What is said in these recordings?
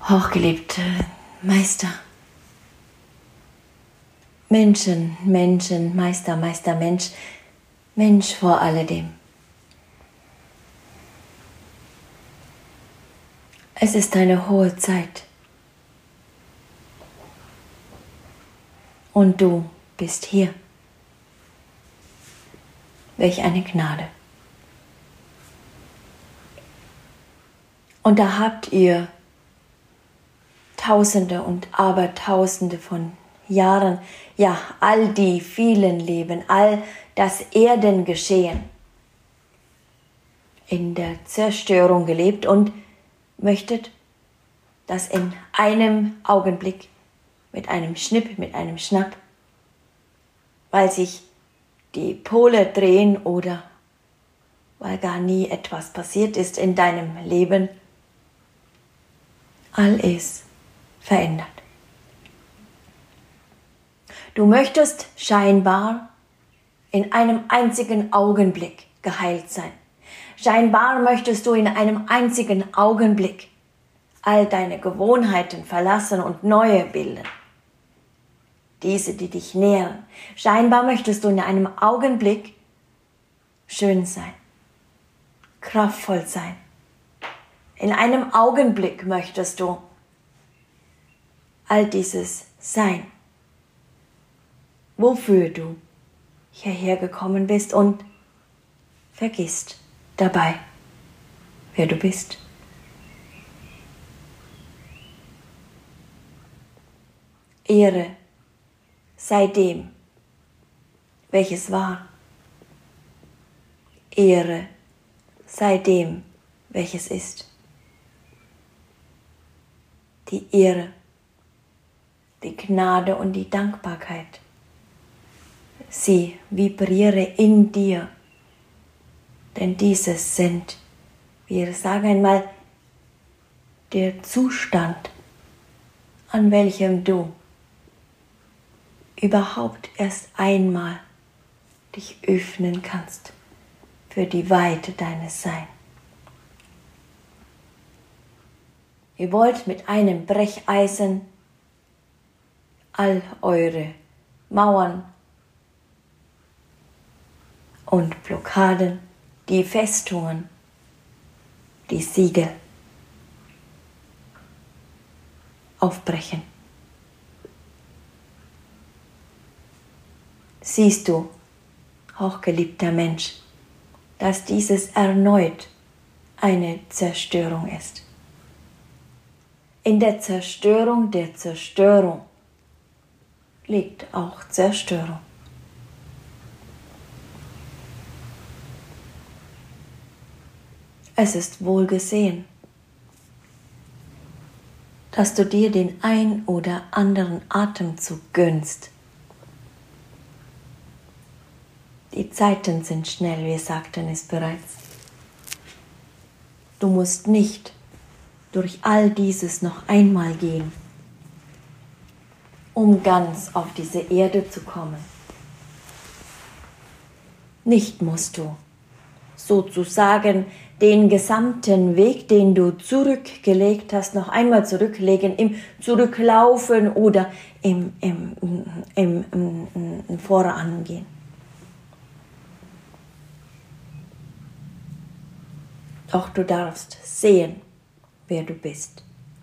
Hochgeliebte Meister, Menschen, Meister, Mensch, Mensch vor alledem. Es ist eine hohe Zeit und du bist hier. Welch eine Gnade. Und da habt ihr Tausende und Abertausende von Jahren, ja, all die vielen Leben, all das Erdengeschehen in der Zerstörung gelebt und möchtet das in einem Augenblick, mit einem Schnipp, mit einem Schnapp, weil sich die Pole drehen oder weil gar nie etwas passiert ist in deinem Leben, alles verändert. Du möchtest scheinbar in einem einzigen Augenblick geheilt sein. Scheinbar möchtest du in einem einzigen Augenblick all deine Gewohnheiten verlassen und neue bilden. Diese, die dich nähren. Scheinbar möchtest du in einem Augenblick schön sein, kraftvoll sein. In einem Augenblick möchtest du all dieses sein, wofür du hierher gekommen bist und vergisst dabei, wer du bist. Ehre sei dem, welches war. Ehre sei dem, welches ist. Die Ehre, die Gnade und die Dankbarkeit. Sie vibriere in dir, denn dieses sind, wir sagen einmal, der Zustand, an welchem du überhaupt erst einmal dich öffnen kannst für die Weite deines Seins. Ihr wollt mit einem Brecheisen all eure Mauern und Blockaden, die Festungen, die Siegel aufbrechen. Siehst du, hochgeliebter Mensch, dass dieses erneut eine Zerstörung ist. In der Zerstörung liegt auch Zerstörung. Es ist wohl gesehen, dass du dir den ein oder anderen Atemzug gönnst. Die Zeiten sind schnell, wir sagten es bereits. Du musst nicht durch all dieses noch einmal gehen, um ganz auf diese Erde zu kommen. Nicht musst du sozusagen den gesamten Weg, den du zurückgelegt hast, noch einmal zurücklegen, im Zurücklaufen oder im Vorangehen. Doch du darfst sehen, wer du bist.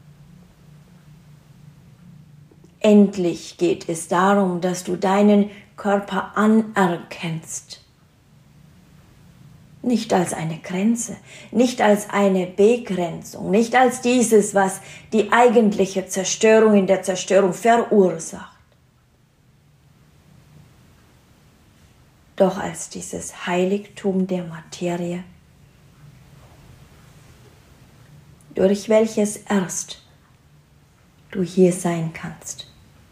Endlich geht es darum, dass du deinen Körper anerkennst. Nicht als eine Grenze, nicht als eine Begrenzung, nicht als dieses, was die eigentliche Zerstörung in der Zerstörung verursacht. Doch als dieses Heiligtum der Materie, durch welches erst du hier sein kannst.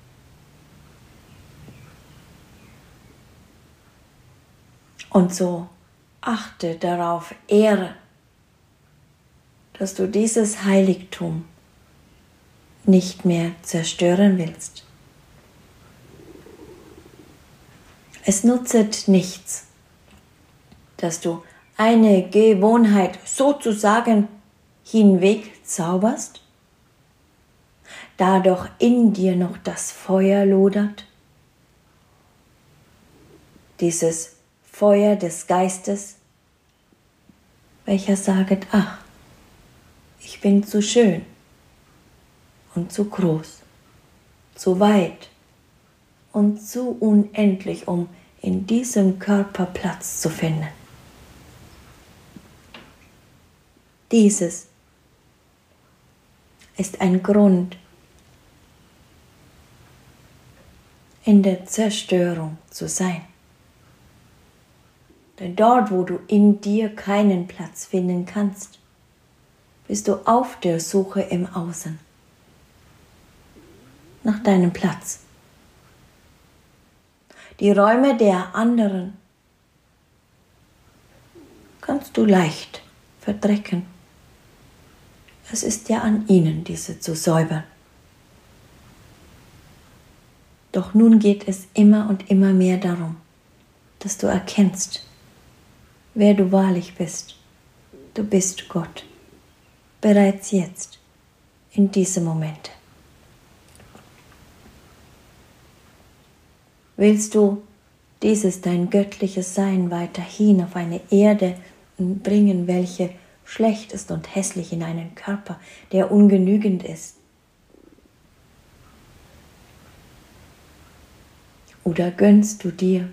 Und so achte darauf, Ehre, dass du dieses Heiligtum nicht mehr zerstören willst. Es nutzt nichts, dass du eine Gewohnheit sozusagen hinweg zauberst da doch in dir noch das Feuer lodert, dieses Feuer des Geistes, welcher saget, ach, ich bin zu schön und zu groß, zu weit und zu unendlich, um in diesem Körper Platz zu finden. Dieses ist ein Grund, in der Zerstörung zu sein. Denn dort, wo du in dir keinen Platz finden kannst, bist du auf der Suche im Außen nach deinem Platz. Die Räume der anderen kannst du leicht verdrecken. Es ist ja an ihnen, diese zu säubern. Doch nun geht es immer und immer mehr darum, dass du erkennst, wer du wahrlich bist. Du bist Gott, bereits jetzt, in diesem Moment. Willst du dieses dein göttliches Sein weiterhin auf eine Erde bringen, welche schlecht ist und hässlich, in einen Körper, der ungenügend ist? Oder gönnst du dir,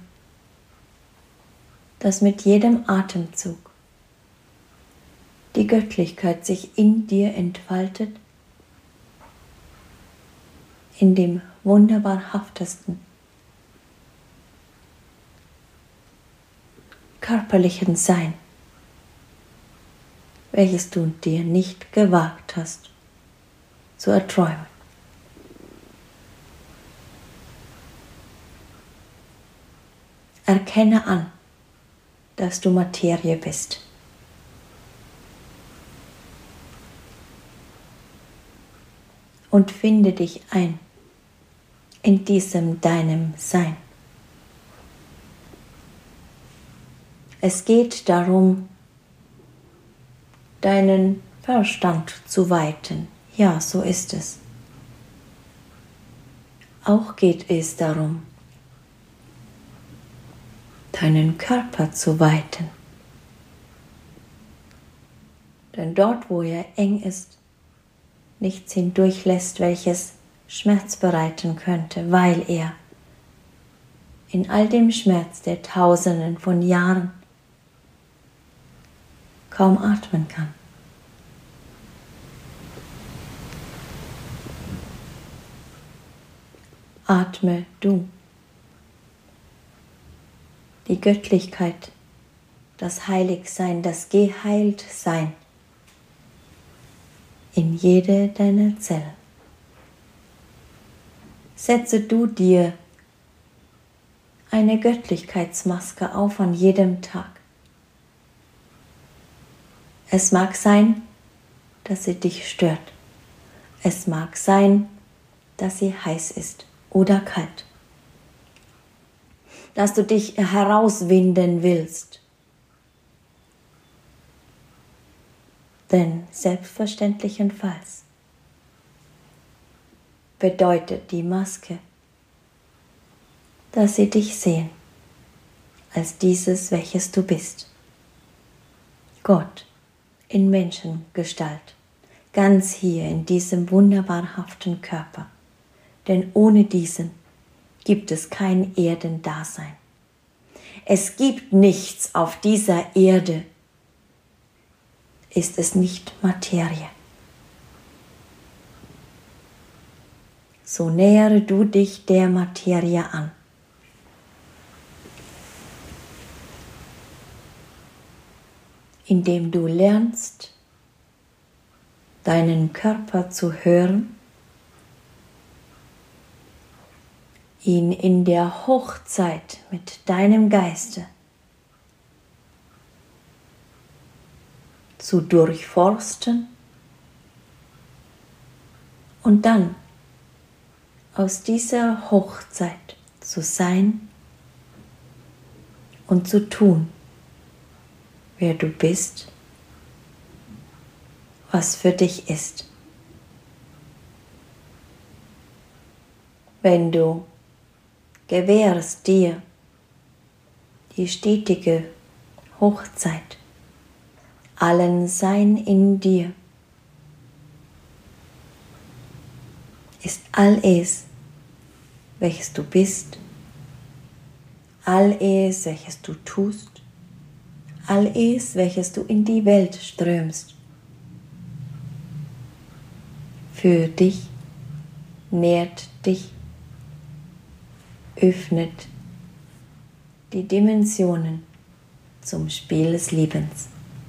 dass mit jedem Atemzug die Göttlichkeit sich in dir entfaltet, in dem wunderbarhaftesten körperlichen Sein, welches du dir nicht gewagt hast zu erträumen. Erkenne an, dass du Materie bist. Und finde dich ein in diesem deinem Sein. Es geht darum, deinen Verstand zu weiten. Ja, so ist es. Auch geht es darum, deinen Körper zu weiten. Denn dort, wo er eng ist, nichts hindurchlässt, welches Schmerz bereiten könnte, weil er in all dem Schmerz der Tausenden von Jahren kaum atmen kann. Atme du. Die Göttlichkeit, das Heiligsein, das Geheiltsein in jede deiner Zellen. Setze du dir eine Göttlichkeitsmaske auf an jedem Tag. Es mag sein, dass sie dich stört. Es mag sein, dass sie heiß ist oder kalt. Dass du dich herauswinden willst. Denn selbstverständlichenfalls bedeutet die Maske, dass sie dich sehen als dieses, welches du bist. Gott in Menschengestalt, ganz hier in diesem wunderbarhaften Körper. Denn ohne diesen gibt es kein Erdendasein. Es gibt nichts auf dieser Erde, ist es nicht Materie. So nähere du dich der Materie an. Indem du lernst, deinen Körper zu hören, ihn in der Hochzeit mit deinem Geiste zu durchforsten und dann aus dieser Hochzeit zu sein und zu tun, wer du bist, was für dich ist. wenn du gewährst dir die stetige Hochzeit, allen Sein in dir ist all es, welches du bist, all es, welches du tust, all es, welches du in die Welt strömst. Für dich, nährt dich, öffnet die Dimensionen zum Spiel des Lebens.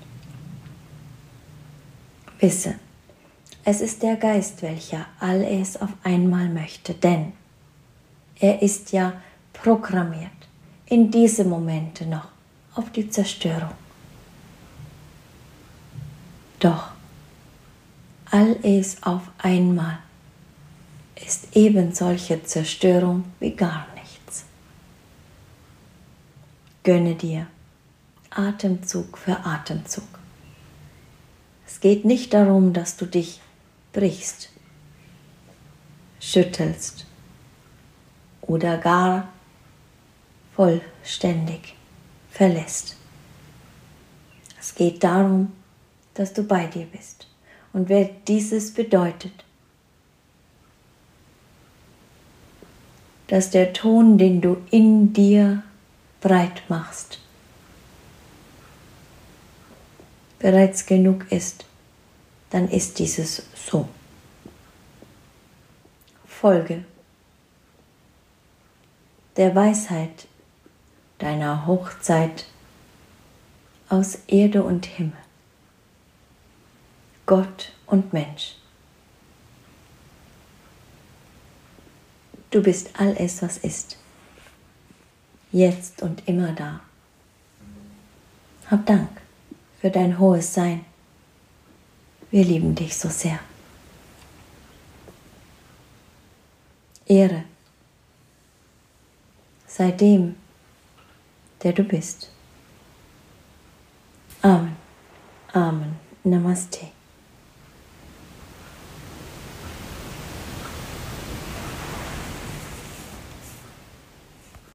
Wisse, es ist der Geist, welcher all es auf einmal möchte, denn er ist ja programmiert in diese Momente noch auf die Zerstörung. Doch all es auf einmal ist eben solche Zerstörung wie gar nichts. Gönne dir Atemzug für Atemzug. Es geht nicht darum, dass du dich brichst, schüttelst oder gar vollständig verlässt. Es geht darum, dass du bei dir bist. Und wer dieses bedeutet, dass der Ton, den du in dir breit machst, bereits genug ist, dann ist dieses so. Folge der Weisheit deiner Hochzeit aus Erde und Himmel, Gott und Mensch. Du bist all es, was ist, jetzt und immer da. Hab Dank für dein hohes Sein. Wir lieben dich so sehr. Ehre sei dem, der du bist. Amen. Amen. Namaste.